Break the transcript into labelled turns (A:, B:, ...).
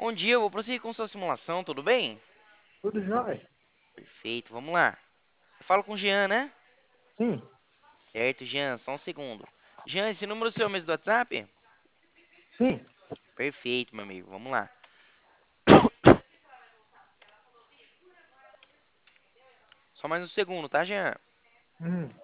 A: Bom dia, eu vou prosseguir com sua simulação, tudo bem?
B: Tudo jóia?
A: Perfeito, vamos lá. Eu falo com o Jean, né?
B: Sim,
A: Certo, Jean, só um segundo. Jean, esse número seu é o mesmo do WhatsApp?
B: sim.
A: Perfeito, meu amigo, vamos lá. Só mais um segundo, tá, Jean?